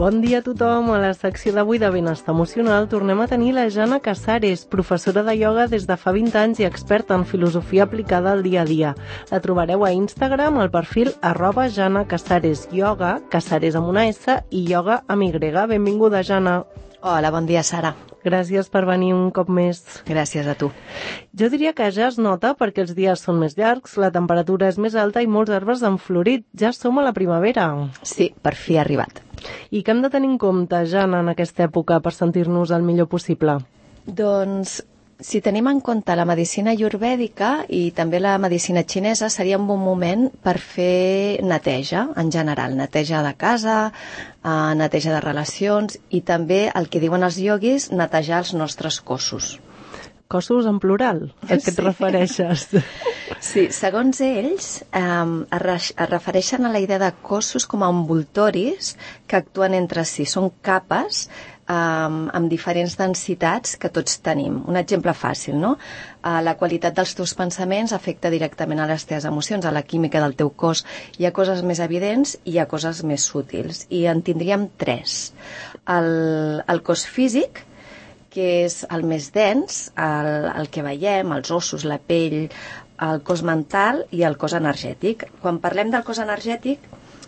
Bon dia a tothom. A la secció d'avui de Benestar Emocional tornem a tenir la Jana Casares, professora de ioga des de fa 20 anys i experta en filosofia aplicada al dia a dia. La trobareu a Instagram al perfil @JanaCasaresYoga, Casares amb una S i ioga amb Y. Benvinguda, Jana. Hola, bon dia, Sara. Gràcies per venir un cop més. Gràcies a tu. Jo diria que ja es nota perquè els dies són més llargs, la temperatura és més alta i molts arbres han florit. Ja som a la primavera. Sí, per fi ha arribat. I què hem de tenir en compte, Jana, en aquesta època per sentir-nos el millor possible? Doncs, si tenim en compte la medicina ayurvèdica i també la medicina xinesa, seria un bon moment per fer neteja, en general. Neteja de casa, neteja de relacions i també, el que diuen els ioguis, netejar els nostres cossos. Cossos en plural, a què et refereixes? Sí, segons ells, es refereixen a la idea de cossos com a envoltoris que actuen entre si. Són capes amb diferents densitats que tots tenim. Un exemple fàcil, no? La qualitat dels teus pensaments afecta directament a les teves emocions, a la química del teu cos. Hi ha coses més evidents i hi ha coses més sútils. I en tindríem 3. El cos físic, que és el més dens, el que veiem, els ossos, la pell, el cos mental i el cos energètic. Quan parlem del cos energètic,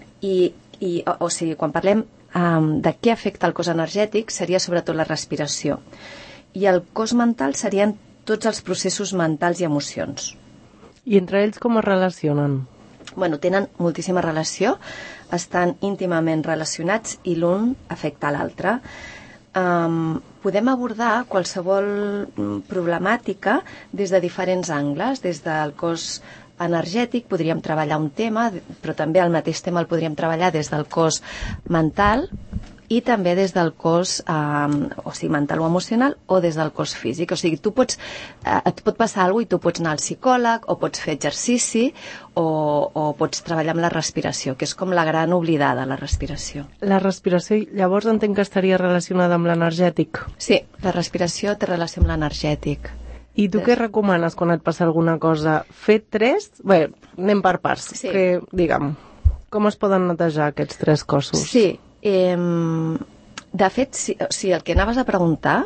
quan parlem de què afecta el cos energètic, seria sobretot la respiració. I el cos mental serien tots els processos mentals i emocions. I entre ells com es relacionen? Bueno, tenen moltíssima relació, estan íntimament relacionats i l'un afecta l'altre. Podem abordar qualsevol problemàtica des de diferents angles. Des del cos energètic podríem treballar un tema, però també el mateix tema el podríem treballar des del cos mental i també des del cos mental o emocional o des del cos físic. O sigui, et pot passar alguna cosa i tu pots anar al psicòleg o pots fer exercici o pots treballar amb la respiració, que és com la gran oblidada, la respiració. La respiració, llavors entenc que estaria relacionada amb l'energètic. Sí, la respiració té relació amb l'energètic. I tu què recomanes quan et passa alguna cosa? Fer 3? Bé, anem per parts. Sí. Digue'm, com es poden netejar aquests 3 cossos? Sí, de fet, el que anaves a preguntar,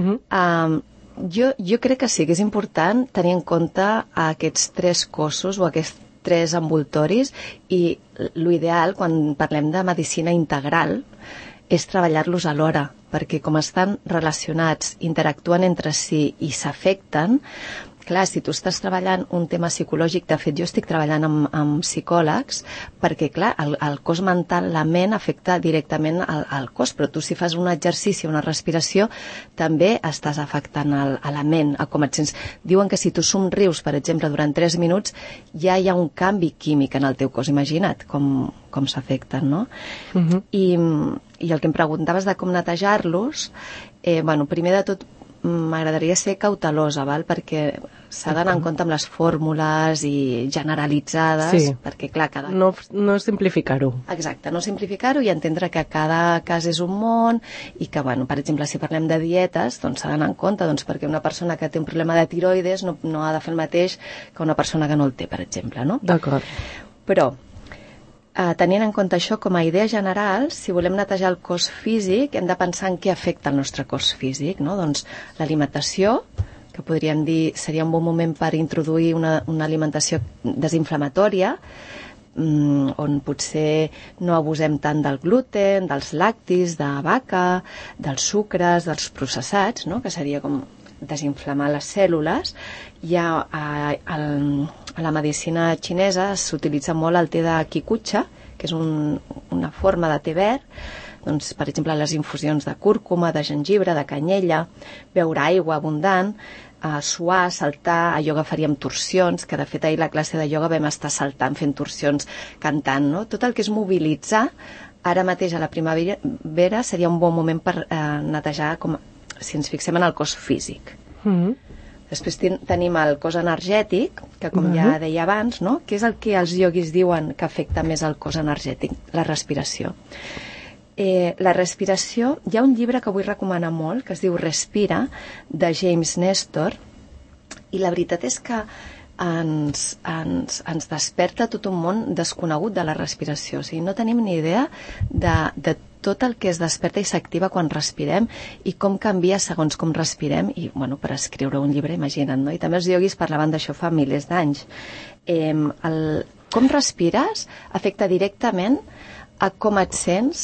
jo crec que sí que és important tenir en compte aquests 3 cossos o aquests 3 envoltoris i l'ideal, quan parlem de medicina integral, és treballar-los alhora, perquè com estan relacionats, interactuen entre si i s'afecten, clar, si tu estàs treballant un tema psicològic, de fet jo estic treballant amb psicòlegs, perquè clar, el cos mental, la ment afecta directament al cos, però tu si fas un exercici, una respiració, també estàs afectant a la ment, a com et sents. Diuen que si tu somrius, per exemple, durant 3 minuts, ja hi ha un canvi químic en el teu cos, imagina't com s'afecten, no? I el que em preguntaves de com netejar-los, primer de tot, m'agradaria ser cautelosa, perquè s'ha d'anar en compte amb les fórmules i generalitzades, perquè clar, no simplificar-ho. Exacte, no simplificar-ho i entendre que cada cas és un món i que, per exemple, si parlem de dietes, doncs s'ha d'anar en compte, perquè una persona que té un problema de tiroides no ha de fer el mateix que una persona que no el té, per exemple, no? D'acord. Però tenint en compte això com a idea general, si volem netejar el cos físic, hem de pensar en què afecta el nostre cos físic, no? Doncs l'alimentació, que podríem dir seria un bon moment per introduir una alimentació desinflamatòria, on potser no abusem tant del gluten, dels lactis, de vaca, dels sucres, dels processats, no? Que seria com desinflamar les cèl·lules. A la medicina xinesa s'utilitza molt el te de kikucha, que és una forma de te verd, doncs, per exemple, les infusions de cúrcuma, de gengibre, de canyella, beure aigua abundant, suar, saltar. A ioga faríem torsions, que de fet ahir a la classe de ioga vam estar saltant, fent torsions, cantant, no? Tot el que és mobilitzar, ara mateix a la primavera seria un bon moment per netejar, si ens fixem en el cos físic. Després tenim el cos energètic, que com ja deia abans, no? Que és el que els ioguis diuen que afecta més el cos energètic, la respiració. La respiració, hi ha un llibre que vull recomanar molt, que es diu Respira, de James Nestor, i la veritat és que ens desperta tot un món desconegut de la respiració. O sigui, no tenim ni idea de tot el que es desperta i s'activa quan respirem i com canvia segons com respirem i, bueno, per escriure un llibre, imagina't, no? I també els ioguis parlaven d'això fa milers d'anys. Com respires afecta directament a com et sents,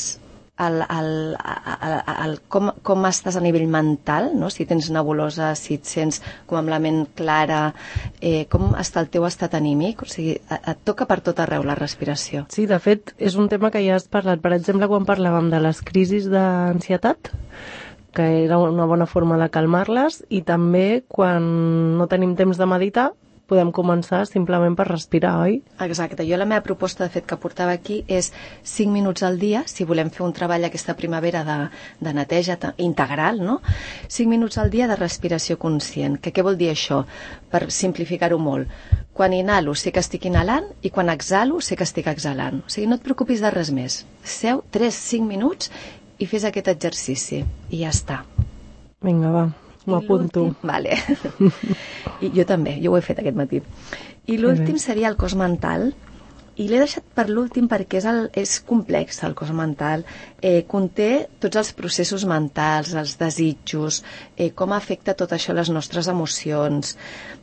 com estàs a nivell mental, no? Si tens nebulosa, si et sents com amb la ment clara, com està el teu estat anímic, o sigui, et toca per tot arreu la respiració. Sí, de fet, és un tema que ja has parlat, per exemple, quan parlàvem de les crisis d'ansietat, que era una bona forma de calmar-les, i també quan no tenim temps de meditar, podem començar simplement per respirar, oi? Exacte. Jo la meva proposta, de fet, que portava aquí és 5 minuts al dia, si volem fer un treball aquesta primavera de neteja integral, no? 5 minuts al dia de respiració conscient. Què vol dir això? Per simplificar-ho molt. Quan inhalo sé que estic inhalant i quan exhalo sé que estic exhalant. O sigui, no et preocupis de res més. Seu 3-5 minuts i fes aquest exercici i ja està. Vinga, va. M'apunto. Vale. I jo també, jo ho he fet aquest matí. I l'últim seria el cos mental, i l'he deixat per l'últim perquè és complex el cos mental. Conté tots els processos mentals, els desitjos, com afecta tot això les nostres emocions.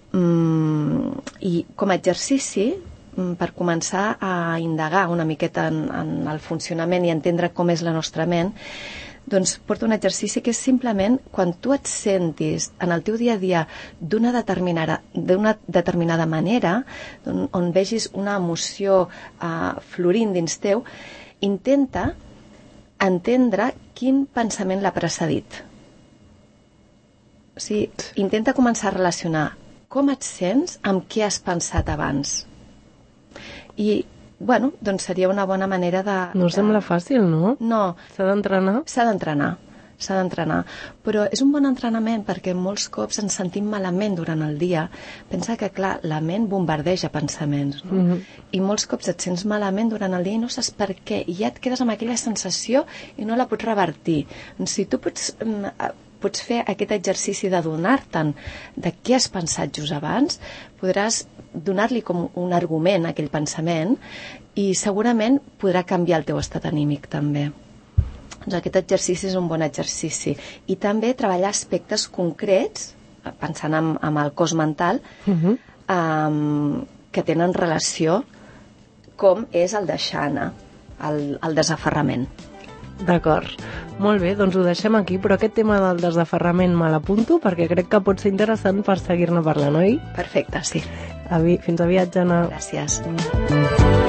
I com a exercici, per començar a indagar una miqueta en el funcionament i entendre com és la nostra ment, doncs porta un exercici que és simplement quan tu et sentis en el teu dia a dia d'una determinada manera, on vegis una emoció florint dins teu, intenta entendre quin pensament l'ha precedit. O sigui, intenta començar a relacionar com et sents amb què has pensat abans. I bueno, doncs seria una bona manera de... No sembla fàcil, no? No. S'ha d'entrenar? S'ha d'entrenar. Però és un bon entrenament perquè molts cops ens sentim malament durant el dia. Pensa que, clar, la ment bombardeja pensaments, no? I molts cops et sents malament durant el dia i no saps per què. I ja et quedes amb aquella sensació i no la pots revertir. Si tu pots fer aquest exercici d'adonar-te'n de què has pensat just abans, podràs donar-li com un argument a aquell pensament i segurament podrà canviar el teu estat anímic també. Doncs aquest exercici és un bon exercici. I també treballar aspectes concrets, pensant en el cos mental, que tenen relació com és el deixar anar, el desaferrament. D'acord. Molt bé, doncs ho deixem aquí, però aquest tema del desaferrament me l'apunto perquè crec que pot ser interessant per seguir-ne parlant, oi? Perfecte, sí. Fins aviat, Jana. Gràcies.